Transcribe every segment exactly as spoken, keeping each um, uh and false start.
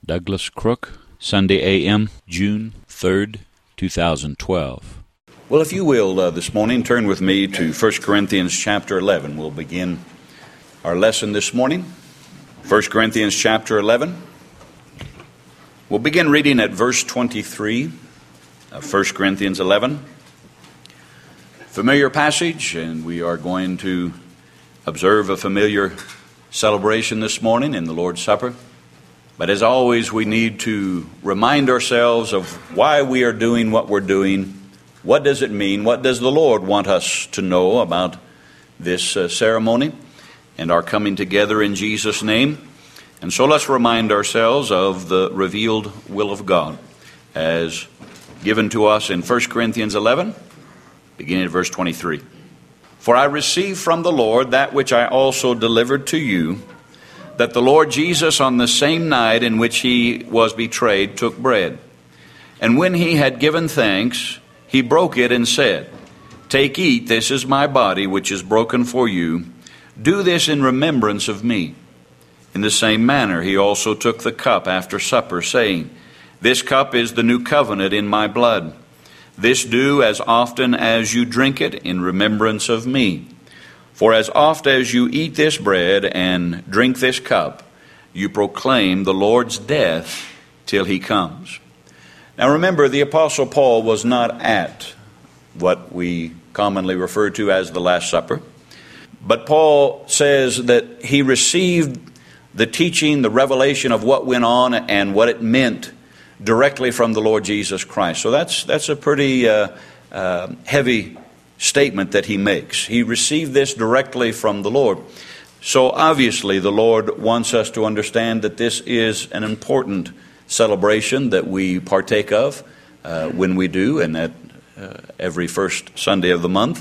Douglas Crook, Sunday A M, June third, two thousand twelve. Well, if you will, uh, this morning, turn with me to First Corinthians chapter eleven. We'll begin our lesson this morning. First Corinthians chapter eleven. We'll begin reading at verse twenty-three of First Corinthians eleven. Familiar passage, and we are going to observe a familiar celebration this morning in the Lord's Supper. But as always, we need to remind ourselves of why we are doing what we're doing. What does it mean? What does the Lord want us to know about this uh, ceremony and our coming together in Jesus' name? And so let's remind ourselves of the revealed will of God as given to us in First Corinthians eleven, beginning at verse twenty-three. For I received from the Lord that which I also delivered to you, that the Lord Jesus on the same night in which he was betrayed took bread. And when he had given thanks, he broke it and said, Take, eat, this is my body which is broken for you. Do this in remembrance of me. In the same manner he also took the cup after supper, saying, This cup is the new covenant in my blood. This do as often as you drink it in remembrance of me. For as oft as you eat this bread and drink this cup, you proclaim the Lord's death till he comes. Now remember, the Apostle Paul was not at what we commonly refer to as the Last Supper. But Paul says that he received the teaching, the revelation of what went on and what it meant directly from the Lord Jesus Christ. So that's that's a pretty uh, uh, heavy statement that he makes. He received this directly from the Lord. So obviously the Lord wants us to understand that this is an important celebration that we partake of uh, when we do, and that uh, every first Sunday of the month.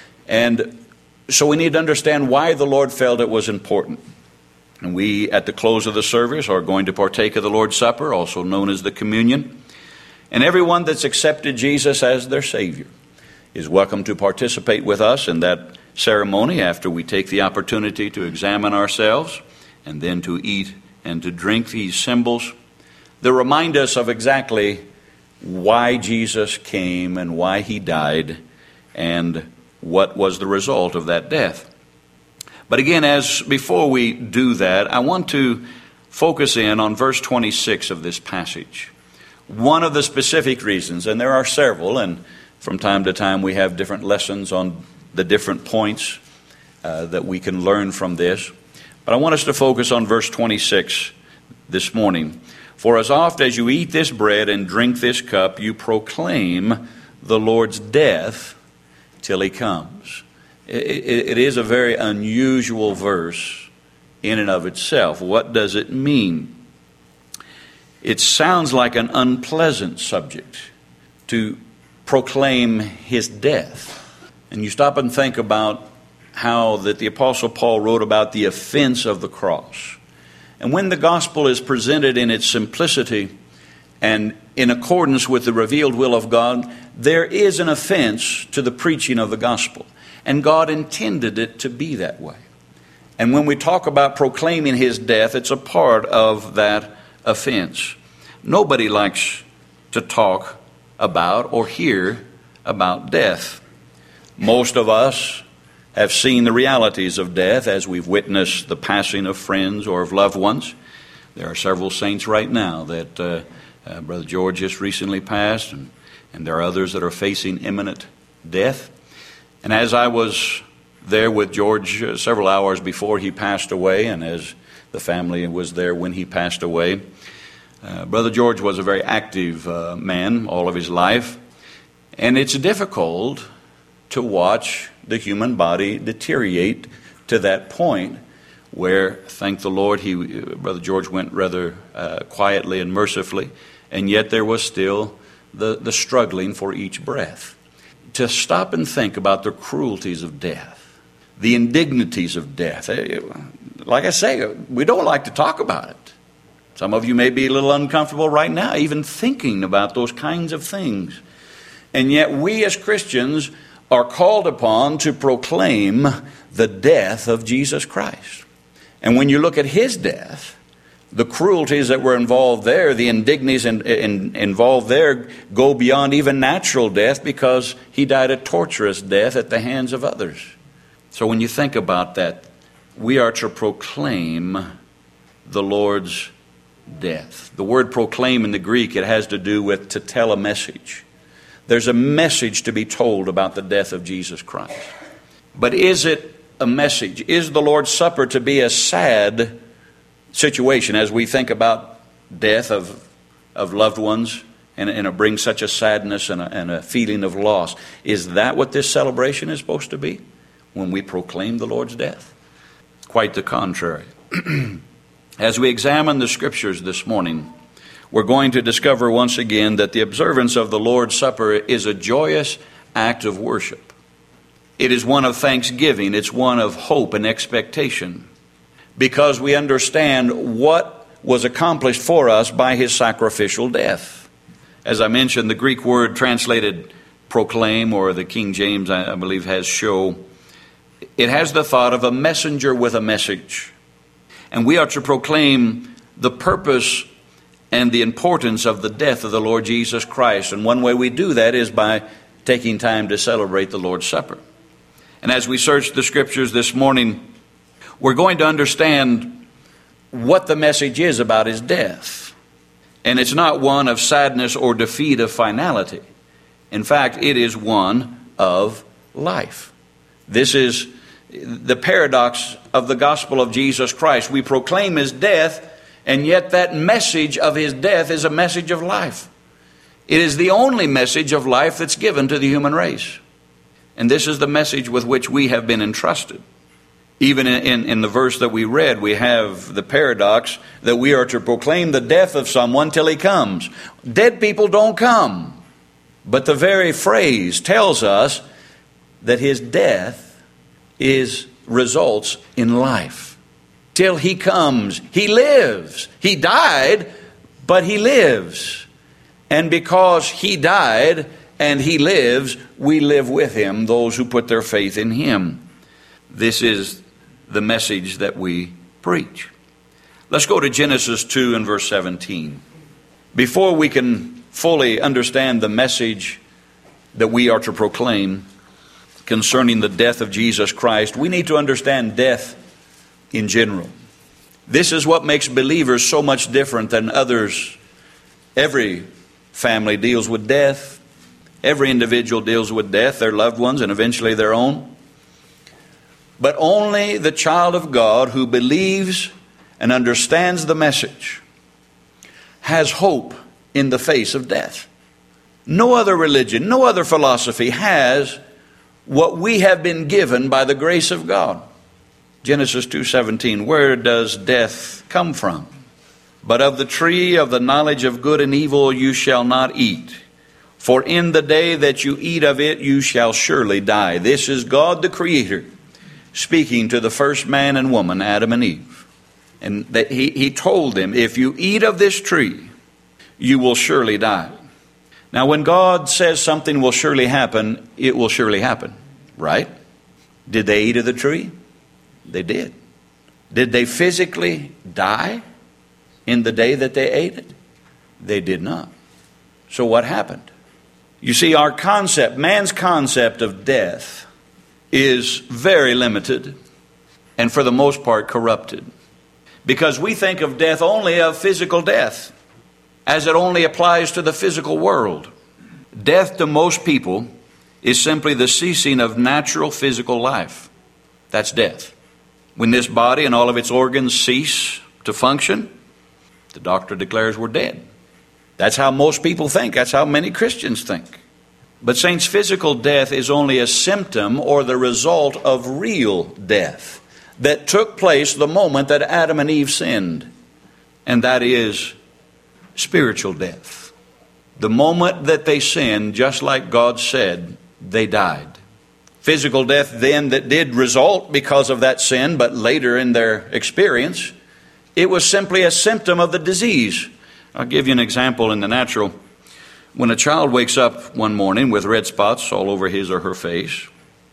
And so we need to understand why the Lord felt it was important. And we, at the close of the service, are going to partake of the Lord's Supper, also known as the communion. And everyone that's accepted Jesus as their Savior is welcome to participate with us in that ceremony after we take the opportunity to examine ourselves and then to eat and to drink these symbols that remind us of exactly why Jesus came and why he died and what was the result of that death. But again, as before we do that, I want to focus in on verse twenty-six of this passage. One of the specific reasons, and there are several, and from time to time we have different lessons on the different points uh, that we can learn from this. But I want us to focus on verse twenty-six this morning. For as oft as you eat this bread and drink this cup, you proclaim the Lord's death till he comes. It is a very unusual verse in and of itself. What does it mean? It sounds like an unpleasant subject to proclaim his death. And you stop and think about how that the Apostle Paul wrote about the offense of the cross. And when the gospel is presented in its simplicity and in accordance with the revealed will of God, there is an offense to the preaching of the gospel. And God intended it to be that way. And when we talk about proclaiming his death, it's a part of that offense. Nobody likes to talk about or hear about death. Most of us have seen the realities of death as we've witnessed the passing of friends or of loved ones. There are several saints right now that uh, uh, Brother George just recently passed, and, and there are others that are facing imminent death. And as I was there with George uh, several hours before he passed away, and as the family was there when he passed away, uh, Brother George was a very active uh, man all of his life. And it's difficult to watch the human body deteriorate to that point where, thank the Lord, he, uh, Brother George went rather uh, quietly and mercifully, and yet there was still the, the struggling for each breath. To stop and think about the cruelties of death, the indignities of death. Like I say, we don't like to talk about it. Some of you may be a little uncomfortable right now, even thinking about those kinds of things. And yet we as Christians are called upon to proclaim the death of Jesus Christ. And when you look at his death, The cruelties that were involved there, the indignities in, in, involved there go beyond even natural death, because he died a torturous death at the hands of others. So when you think about that, we are to proclaim the Lord's death. The word proclaim in the Greek, it has to do with to tell a message. There's a message to be told about the death of Jesus Christ. But is it a message? Is the Lord's Supper to be a sad situation as we think about death of, of loved ones, and, and it brings such a sadness and a, and a feeling of loss? Is that what this celebration is supposed to be when we proclaim the Lord's death? Quite the contrary. As we examine the Scriptures this morning, we're going to discover once again that the observance of the Lord's Supper is a joyous act of worship. It is one of thanksgiving. It's one of hope and expectation, because we understand what was accomplished for us by his sacrificial death. As I mentioned, the Greek word translated proclaim, or the King James, I believe, has show, it has the thought of a messenger with a message. And we are to proclaim the purpose and the importance of the death of the Lord Jesus Christ. And one way we do that is by taking time to celebrate the Lord's Supper. And as we search the Scriptures this morning, we're going to understand what the message is about his death. And it's not one of sadness or defeat of finality. In fact, it is one of life. This is the paradox of the gospel of Jesus Christ. We proclaim his death, and yet that message of his death is a message of life. It is the only message of life that's given to the human race. And this is the message with which we have been entrusted. Even in, in, in the verse that we read, we have the paradox that we are to proclaim the death of someone till he comes. Dead people don't come. But the very phrase tells us that his death is results in life. Till he comes, he lives. He died, but he lives. And because he died and he lives, we live with him, those who put their faith in him. This is the message that we preach. Let's go to Genesis two and verse seventeen. Before we can fully understand the message that we are to proclaim concerning the death of Jesus Christ, we need to understand death in general. This is what makes believers so much different than others. Every family deals with death. Every individual deals with death, their loved ones, and eventually their own. But only the child of God who believes and understands the message has hope in the face of death. No other religion, no other philosophy has what we have been given by the grace of God. Genesis two seventeen, where does death come from? But of the tree of the knowledge of good and evil you shall not eat, for in the day that you eat of it you shall surely die. This is God the Creator speaking to the first man and woman, Adam and Eve. And that he, he told them, if you eat of this tree, you will surely die. Now, when God says something will surely happen, it will surely happen, right? Did they eat of the tree? They did. Did they physically die in the day that they ate it? They did not. So what happened? You see, our concept, man's concept of death is very limited and for the most part corrupted. Because we think of death only of physical death, as it only applies to the physical world. Death to most people is simply the ceasing of natural physical life. That's death. When this body and all of its organs cease to function, the doctor declares we're dead. That's how most people think. That's how many Christians think. But saints, physical death is only a symptom or the result of real death that took place the moment that Adam and Eve sinned. And that is spiritual death. The moment that they sinned, just like God said, they died. Physical death then that did result because of that sin, but later in their experience, it was simply a symptom of the disease. I'll give you an example in the natural. When a child wakes up one morning with red spots all over his or her face,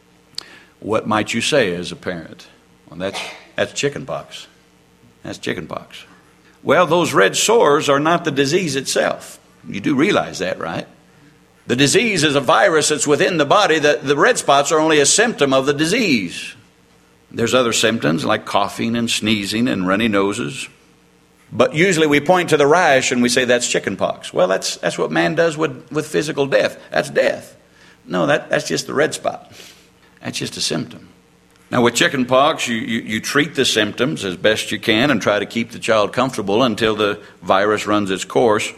what might you say as a parent? Well, that's, that's chicken pox. That's chicken pox. Well, those red sores are not the disease itself. You do realize that, right? The disease is a virus that's within the body. The, the red spots are only a symptom of the disease. There's other symptoms like coughing and sneezing and runny noses. But usually we point to the rash and we say that's chickenpox. Well, that's that's what man does with, with physical death. That's death. No, that, that's just the red spot. That's just a symptom. Now with chickenpox, you, you, you treat the symptoms as best you can and try to keep the child comfortable until the virus runs its course.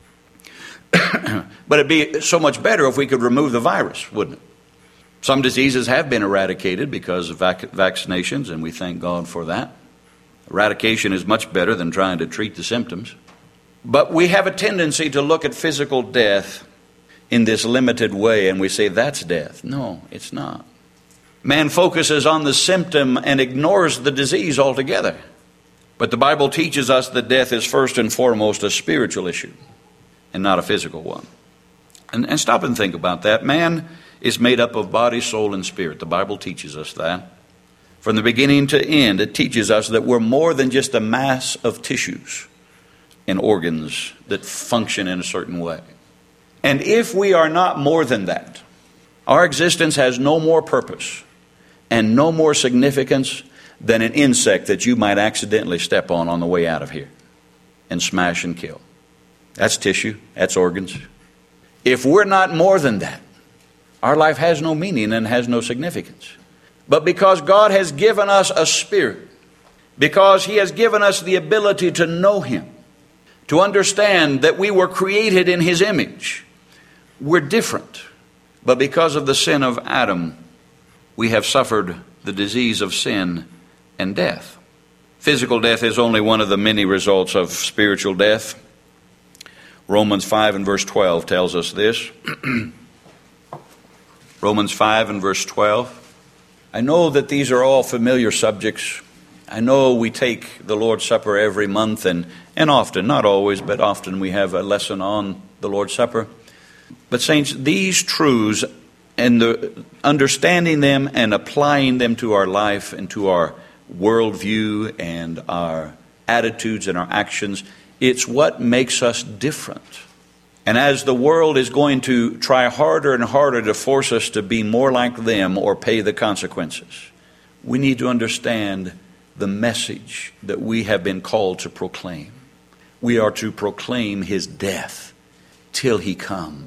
But it'd be so much better if we could remove the virus, wouldn't it? Some diseases have been eradicated because of vac- vaccinations, and we thank God for that. Eradication is much better than trying to treat the symptoms. But we have a tendency to look at physical death in this limited way, and we say that's death. No, it's not. Man focuses on the symptom and ignores the disease altogether. But the Bible teaches us that death is first and foremost a spiritual issue and not a physical one. And, and stop and think about that. Man is made up of body, soul, and spirit. The Bible teaches us that. From the beginning to end, it teaches us that we're more than just a mass of tissues and organs that function in a certain way. And if we are not more than that, our existence has no more purpose and no more significance than an insect that you might accidentally step on on the way out of here and smash and kill. That's tissue, that's organs. If we're not more than that, our life has no meaning and has no significance. But because God has given us a spirit, because He has given us the ability to know Him, to understand that we were created in His image, we're different. But because of the sin of Adam, we have suffered the disease of sin and death. Physical death is only one of the many results of spiritual death. Romans five and verse twelve tells us this. Romans five and verse twelve. I know that these are all familiar subjects. I know we take the Lord's Supper every month and, and often, not always, but often we have a lesson on the Lord's Supper. But saints, these truths and the understanding them and applying them to our life and to our worldview and our attitudes and our actions, it's what makes us different. And as the world is going to try harder and harder to force us to be more like them or pay the consequences, we need to understand the message that we have been called to proclaim. We are to proclaim His death till He comes.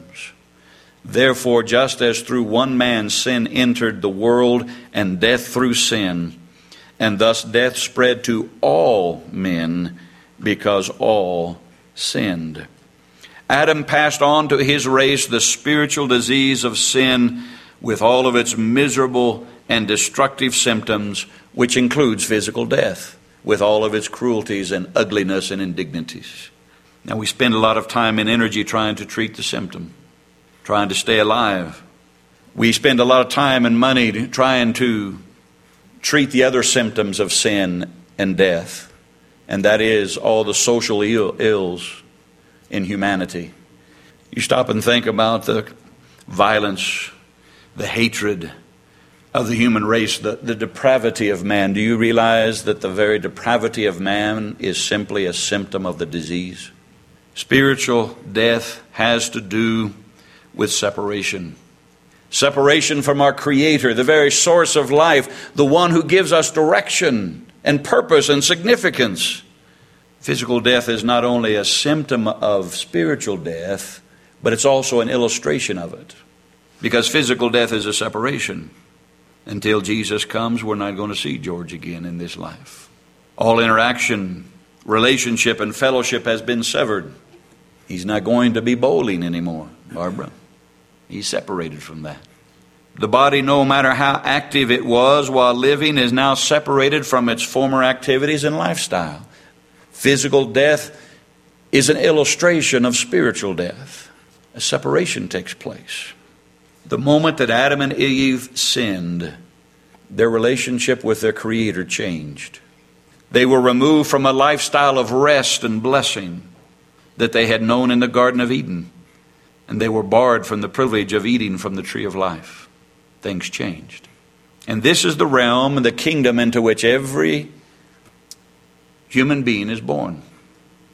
Therefore, just as through one man sin entered the world, and death through sin, and thus death spread to all men because all sinned. Adam passed on to his race the spiritual disease of sin with all of its miserable and destructive symptoms, which includes physical death, with all of its cruelties and ugliness and indignities. Now, we spend a lot of time and energy trying to treat the symptom, trying to stay alive. We spend a lot of time and money trying to treat the other symptoms of sin and death, and that is all the social ill, ills in humanity. You stop and think about the violence, the hatred of the human race, the, the depravity of man. Do you realize that the very depravity of man is simply a symptom of the disease? Spiritual death has to do with separation. Separation from our Creator, the very source of life, the one who gives us direction and purpose and significance. Physical death is not only a symptom of spiritual death, but it's also an illustration of it. Because physical death is a separation. Until Jesus comes, we're not going to see George again in this life. All interaction, relationship, and fellowship has been severed. He's not going to be bowling anymore, Barbara. He's separated from that. The body, no matter how active it was while living, is now separated from its former activities and lifestyle. Physical death is an illustration of spiritual death. A separation takes place. The moment that Adam and Eve sinned, their relationship with their Creator changed. They were removed from a lifestyle of rest and blessing that they had known in the Garden of Eden. And they were barred from the privilege of eating from the tree of life. Things changed. And this is the realm and the kingdom into which every human being is born.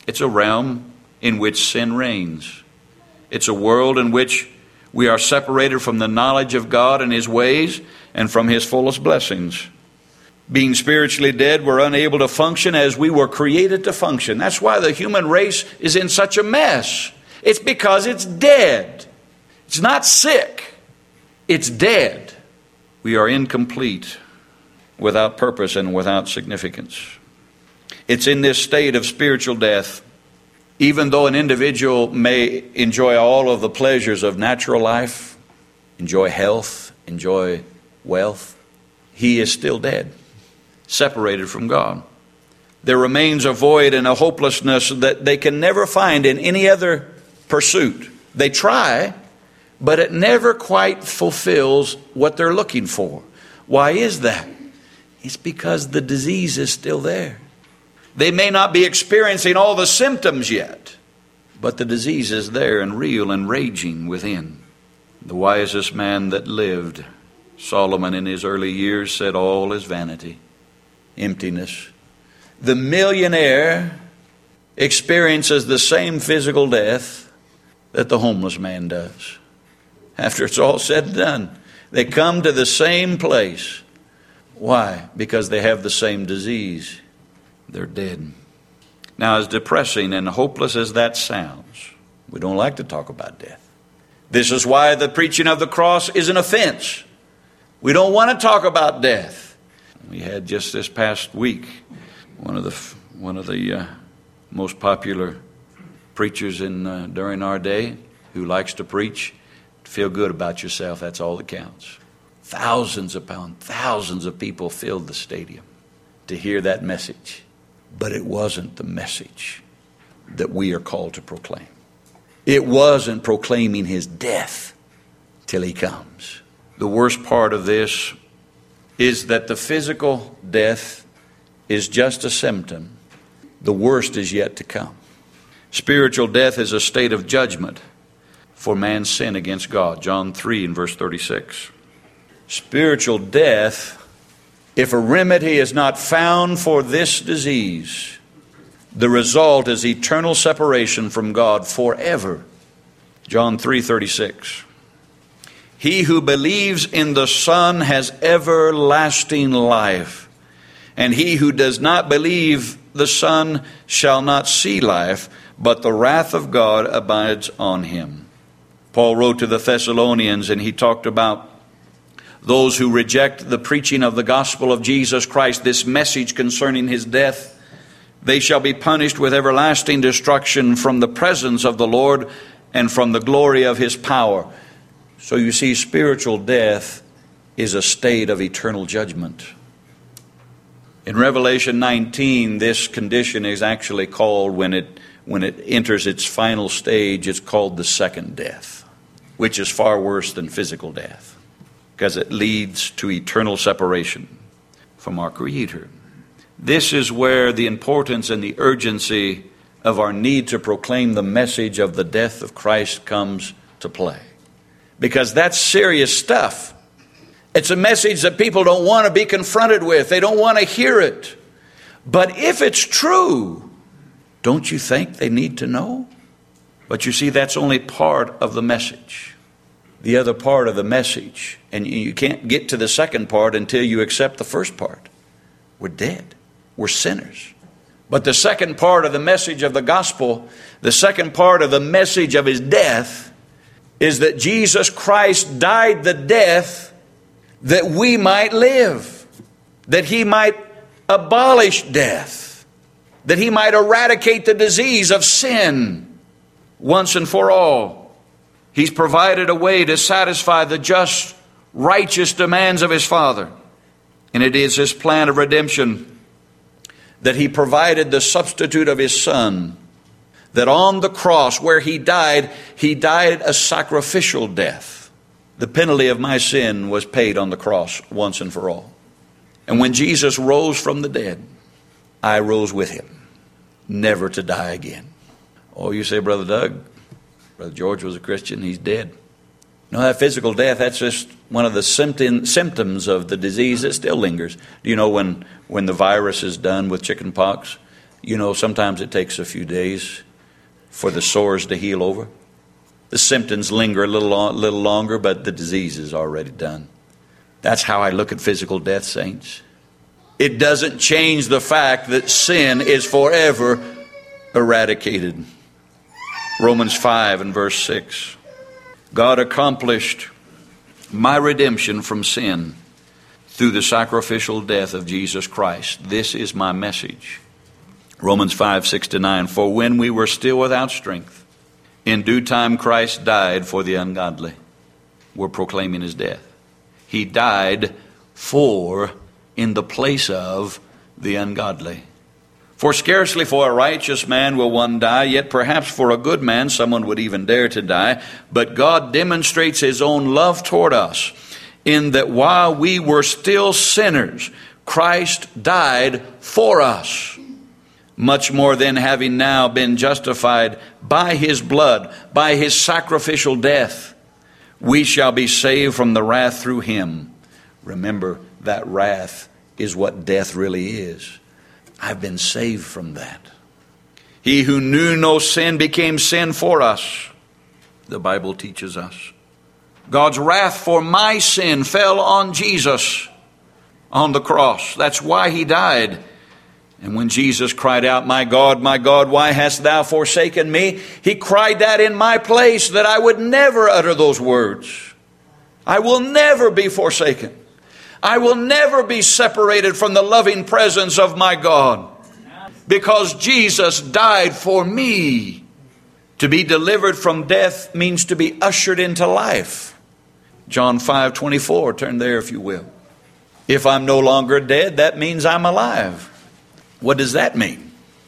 It's a realm in which sin reigns. It's a world in which we are separated from the knowledge of God and His ways and from His fullest blessings. Being spiritually dead, we're unable to function as we were created to function. That's why the human race is in such a mess. It's because it's dead. It's not sick. It's dead. We are incomplete, without purpose and without significance. It's in this state of spiritual death, even though an individual may enjoy all of the pleasures of natural life, enjoy health, enjoy wealth, he is still dead, separated from God. There remains a void and a hopelessness that they can never find in any other pursuit. They try, but it never quite fulfills what they're looking for. Why is that? It's because the disease is still there. They may not be experiencing all the symptoms yet, but the disease is there and real and raging within. The wisest man that lived, Solomon, in his early years, said all is vanity, emptiness. The millionaire experiences the same physical death that the homeless man does. After it's all said and done, they come to the same place. Why? Because they have the same disease. They're dead. Now, as depressing and hopeless as that sounds, we don't like to talk about death. This is why the preaching of the cross is an offense. We don't want to talk about death. We had just this past week one of the one of the uh, most popular preachers in uh, during our day who likes to preach. Feel good about yourself. That's all that counts. Thousands upon thousands of people filled the stadium to hear that message. But it wasn't the message that we are called to proclaim. It wasn't proclaiming His death till He comes. The worst part of this is that the physical death is just a symptom. The worst is yet to come. Spiritual death is a state of judgment for man's sin against God. John three and verse thirty-six. Spiritual death, if a remedy is not found for this disease, the result is eternal separation from God forever. John three thirty-six. He who believes in the Son has everlasting life, and he who does not believe the Son shall not see life, but the wrath of God abides on him. Paul wrote to the Thessalonians, and he talked about those who reject the preaching of the gospel of Jesus Christ, this message concerning His death. They shall be punished with everlasting destruction from the presence of the Lord and from the glory of His power. So you see, spiritual death is a state of eternal judgment. In Revelation nineteen, this condition is actually called, when it when it enters its final stage, it's called the second death, which is far worse than physical death, because it leads to eternal separation from our Creator. This is where the importance and the urgency of our need to proclaim the message of the death of Christ comes to play. Because that's serious stuff. It's a message that people don't want to be confronted with. They don't want to hear it. But if it's true, don't you think they need to know? But you see, that's only part of the message. The other part of the message, and you can't get to the second part until you accept the first part. We're dead. We're sinners. But the second part of the message of the gospel, the second part of the message of His death, is that Jesus Christ died the death that we might live, that He might abolish death, that He might eradicate the disease of sin once and for all. He's provided a way to satisfy the just, righteous demands of His Father. And it is His plan of redemption that He provided the substitute of His Son, that on the cross where He died, He died a sacrificial death. The penalty of my sin was paid on the cross once and for all. And when Jesus rose from the dead, I rose with Him, never to die again. Oh, you say, Brother Doug, Brother George was a Christian, he's dead. No, that physical death, that's just one of the symptom, symptoms of the disease that still lingers. Do you know when, when the virus is done with chicken pox, You know, sometimes it takes a few days for the sores to heal over. The symptoms linger a little, little longer, but the disease is already done. That's how I look at physical death, saints. It doesn't change the fact that sin is forever eradicated. Romans five and verse six. God accomplished my redemption from sin through the sacrificial death of Jesus Christ. This is my message. Romans five, six to nine. For when we were still without strength, in due time Christ died for the ungodly. We're proclaiming his death. He died for, in the place of, the ungodly. For scarcely for a righteous man will one die, yet perhaps for a good man someone would even dare to die. But God demonstrates his own love toward us, in that while we were still sinners, Christ died for us. Much more then, having now been justified by his blood, by his sacrificial death, we shall be saved from the wrath through him. Remember, that wrath is what death really is. I've been saved from that. He who knew no sin became sin for us, the Bible teaches us. God's wrath for my sin fell on Jesus on the cross. That's why he died. And when Jesus cried out, my God, my God, why hast thou forsaken me? He cried that in my place, that I would never utter those words. I will never be forsaken. I will never be separated from the loving presence of my God, because Jesus died for me. To be delivered from death means to be ushered into life. John five twenty-four, turn there if you will. If I'm no longer dead, that means I'm alive. What does that mean?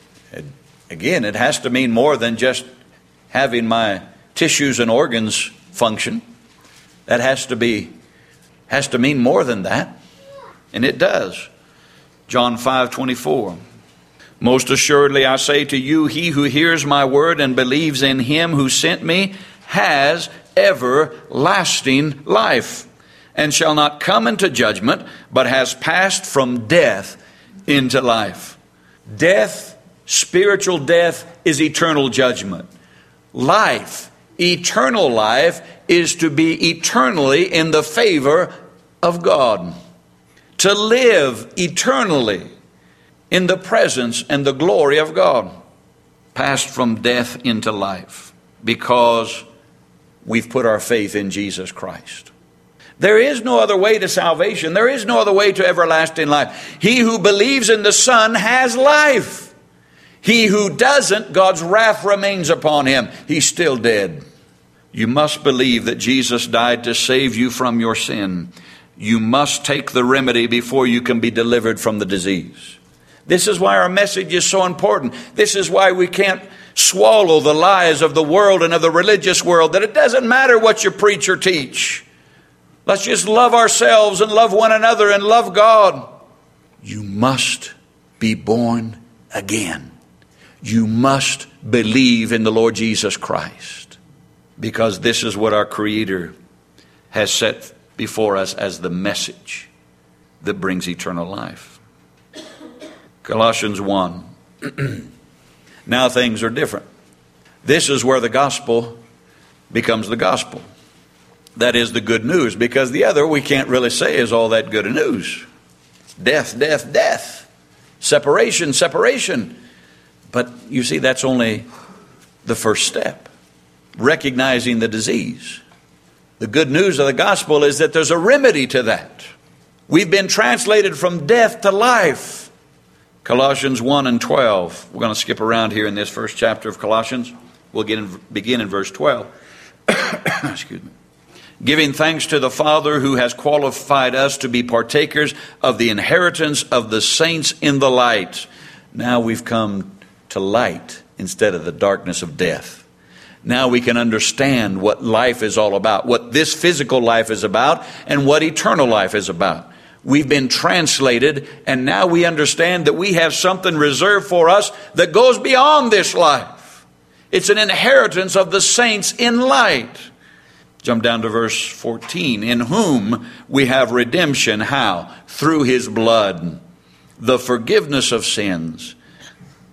Again, it has to mean more than just having my tissues and organs function. That has to be, has to mean more than that. And it does. John five twenty-four. Most assuredly I say to you, he who hears my word and believes in him who sent me has everlasting life, and shall not come into judgment, but has passed from death into life. Death, spiritual death, is eternal judgment. Life, eternal life, is to be eternally in the favor of God. To live eternally in the presence and the glory of God. Passed from death into life, because we've put our faith in Jesus Christ. There is no other way to salvation. There is no other way to everlasting life. He who believes in the Son has life. He who doesn't, God's wrath remains upon him. He's still dead. You must believe that Jesus died to save you from your sin. You must take the remedy before you can be delivered from the disease. This is why our message is so important. This is why we can't swallow the lies of the world and of the religious world, that it doesn't matter what you preach or teach. Let's just love ourselves and love one another and love God. You must be born again. You must believe in the Lord Jesus Christ, because this is what our Creator has set before us as the message that brings eternal life. Colossians one. Now things are different. This is where the gospel becomes the gospel. That is the good news, because the other we can't really say is all that good a news. Death, death, death. Separation, separation. But you see, that's only the first step. Recognizing the disease. The good news of the gospel is that there's a remedy to that. We've been translated from death to life. Colossians one and twelve. We're going to skip around here in this first chapter of Colossians. We'll get in, begin in verse twelve. Excuse me. Giving thanks to the Father who has qualified us to be partakers of the inheritance of the saints in the light. Now we've come to light instead of the darkness of death. Now we can understand what life is all about, what this physical life is about, and what eternal life is about. We've been translated, and now we understand that we have something reserved for us that goes beyond this life. It's an inheritance of the saints in light. Jump down to verse fourteen. In whom we have redemption. How? Through his blood. The forgiveness of sins.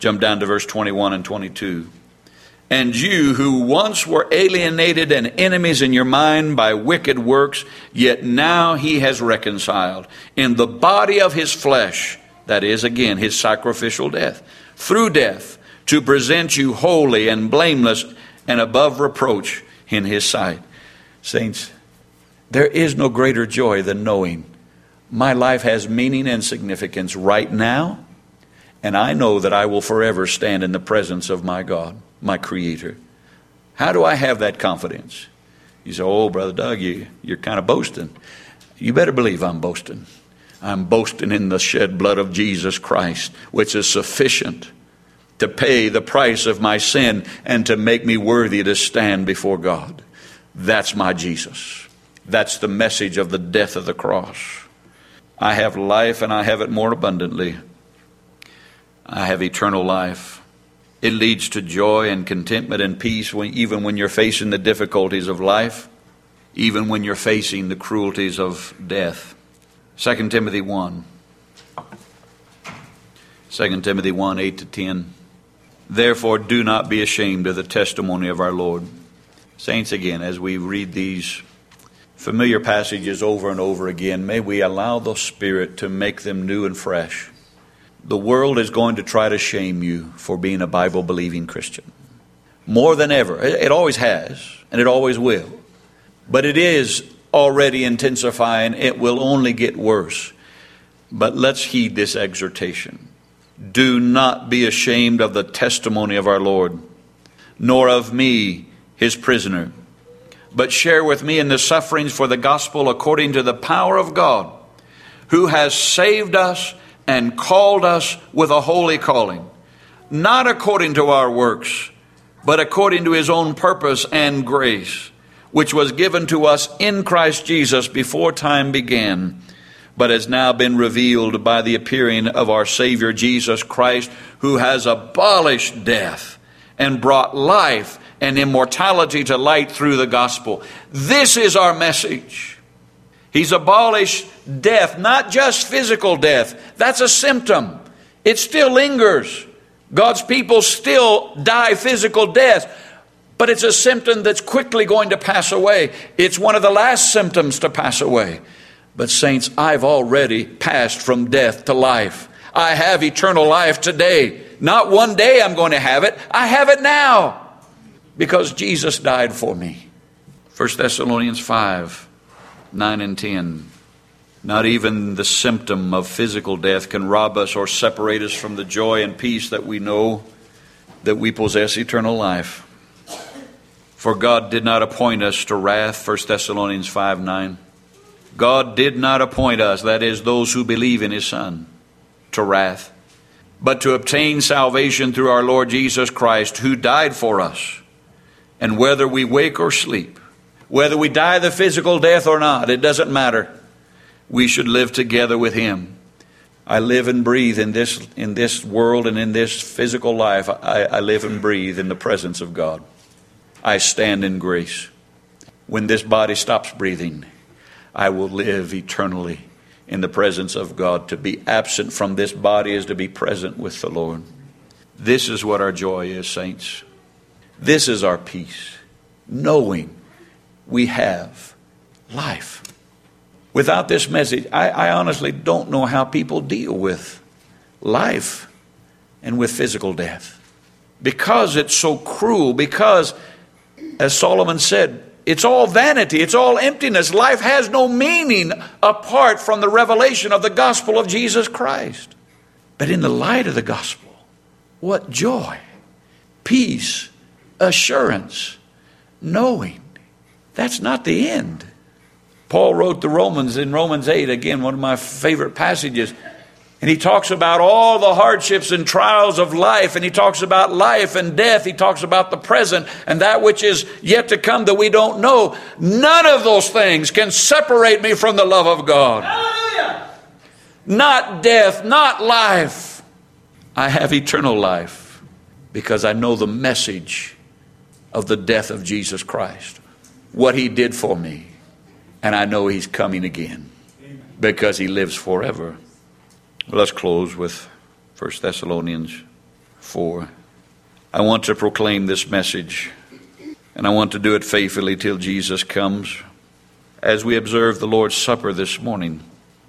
Jump down to verse twenty-one and twenty-two. And you who once were alienated and enemies in your mind by wicked works, yet now he has reconciled in the body of his flesh, that is, again, his sacrificial death, through death, to present you holy and blameless and above reproach in his sight. Saints, there is no greater joy than knowing my life has meaning and significance right now, and I know that I will forever stand in the presence of my God, my Creator. How do I have that confidence? You say, oh, Brother Doug, you, you're kind of boasting. You better believe I'm boasting. I'm boasting in the shed blood of Jesus Christ, which is sufficient to pay the price of my sin and to make me worthy to stand before God. That's my Jesus. That's the message of the death of the cross. I have life and I have it more abundantly. I have eternal life. It leads to joy and contentment and peace when, even when you're facing the difficulties of life, even when you're facing the cruelties of death. Second Timothy one. Second Timothy one, eight to ten. Therefore do not be ashamed of the testimony of our Lord. Saints, again, as we read these familiar passages over and over again, may we allow the Spirit to make them new and fresh. The world is going to try to shame you for being a Bible-believing Christian. More than ever. It always has, and it always will. But it is already intensifying. It will only get worse. But let's heed this exhortation. Do not be ashamed of the testimony of our Lord, nor of me, his prisoner, but share with me in the sufferings for the gospel according to the power of God, who has saved us and called us with a holy calling, not according to our works, but according to his own purpose and grace, which was given to us in Christ Jesus before time began, but has now been revealed by the appearing of our Savior Jesus Christ, who has abolished death and brought life and immortality to light through the gospel. This is our message. He's abolished death, not just physical death. That's a symptom. It still lingers. God's people still die physical death, but it's a symptom that's quickly going to pass away. It's one of the last symptoms to pass away. But saints, I've already passed from death to life. I have eternal life today. Not one day I'm going to have it. I have it now because Jesus died for me. First Thessalonians five, nine and ten. Not even the symptom of physical death can rob us or separate us from the joy and peace that we know that we possess eternal life. For God did not appoint us to wrath, First Thessalonians five, nine. God did not appoint us, that is, those who believe in his Son, to wrath, but to obtain salvation through our Lord Jesus Christ, who died for us. And whether we wake or sleep, whether we die the physical death or not, it doesn't matter. We should live together with him. I live and breathe in this in this world and in this physical life. I, I live and breathe in the presence of God. I stand in grace. When this body stops breathing, I will live eternally in the presence of God. To be absent from this body is to be present with the Lord. This is what our joy is, saints. This is our peace, knowing we have life. Without this message, I, I honestly don't know how people deal with life and with physical death. Because it's so cruel, because, as Solomon said, it's all vanity, it's all emptiness. Life has no meaning apart from the revelation of the gospel of Jesus Christ. But in the light of the gospel, what joy, peace, assurance, knowing. That's not the end. Paul wrote the Romans in Romans eight, again, one of my favorite passages. And he talks about all the hardships and trials of life. And he talks about life and death. He talks about the present and that which is yet to come that we don't know. None of those things can separate me from the love of God. Hallelujah. Not death, not life. I have eternal life because I know the message of the death of Jesus Christ. What he did for me. And I know he's coming again because he lives forever. Well, let's close with First Thessalonians for. I want to proclaim this message, and I want to do it faithfully till Jesus comes. As we observe the Lord's Supper this morning,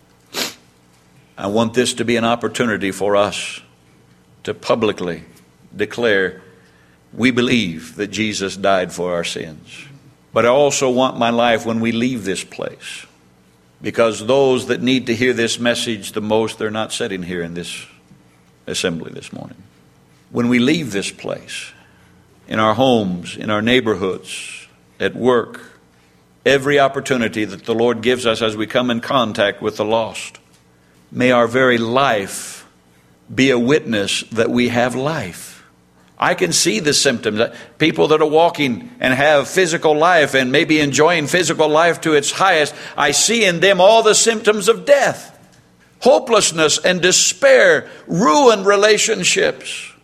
I want this to be an opportunity for us to publicly declare we believe that Jesus died for our sins. But I also want my life when we leave this place, because those that need to hear this message the most, they're not sitting here in this assembly this morning. When we leave this place, in our homes, in our neighborhoods, at work, every opportunity that the Lord gives us as we come in contact with the lost, may our very life be a witness that we have life. I can see the symptoms. People that are walking and have physical life and maybe enjoying physical life to its highest, I see in them all the symptoms of death. Hopelessness and despair, ruined relationships,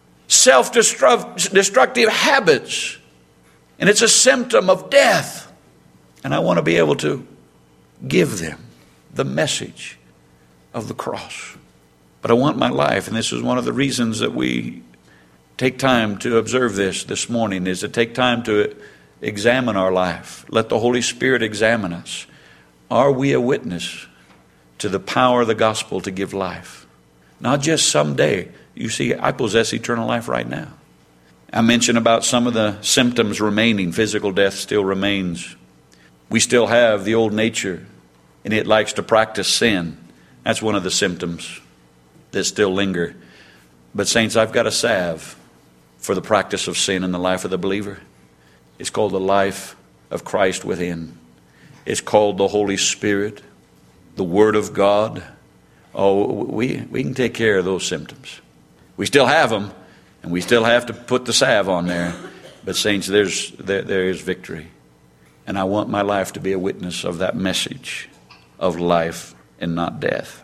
self-destructive habits. And it's a symptom of death. And I want to be able to give them the message of the cross. But I want my life, and this is one of the reasons that we take time to observe this this morning, is to take time to examine our life. Let the Holy Spirit examine us. Are we a witness to the power of the gospel to give life? Not just someday. You see, I possess eternal life right now. I mentioned about some of the symptoms remaining. Physical death still remains. We still have the old nature, and it likes to practice sin. That's one of the symptoms that still linger. But saints, I've got a salve for the practice of sin in the life of the believer. It's called the life of Christ within. It's called the Holy Spirit, the Word of God. Oh, we, we can take care of those symptoms. We still have them, and we still have to put the salve on there. But saints, there's there, there is victory. And I want my life to be a witness of that message of life and not death.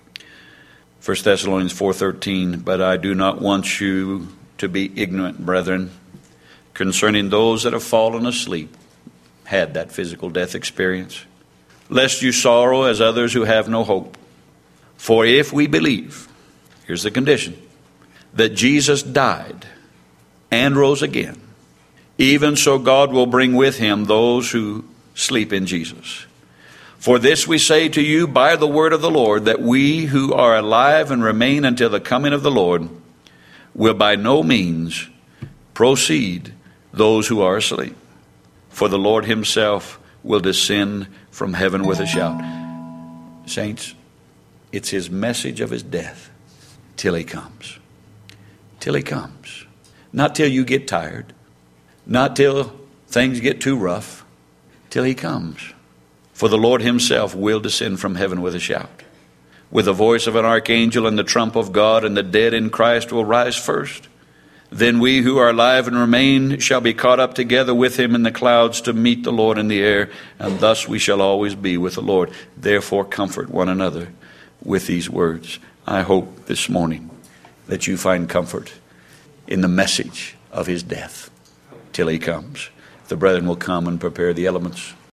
First Thessalonians four thirteen, but I do not want you to be ignorant, brethren, concerning those that have fallen asleep, had that physical death experience, lest you sorrow as others who have no hope. For if we believe, here's the condition, that Jesus died and rose again, even so God will bring with him those who sleep in Jesus. For this we say to you by the word of the Lord, that we who are alive and remain until the coming of the Lord will by no means precede those who are asleep. For the Lord himself will descend from heaven with a shout. Saints, it's his message of his death till he comes. Till he comes. Not till you get tired. Not till things get too rough. Till he comes. For the Lord himself will descend from heaven with a shout, with the voice of an archangel and the trump of God, and the dead in Christ will rise first. Then we who are alive and remain shall be caught up together with him in the clouds to meet the Lord in the air, and thus we shall always be with the Lord. Therefore comfort one another with these words. I hope this morning that you find comfort in the message of his death till he comes. The brethren will come and prepare the elements.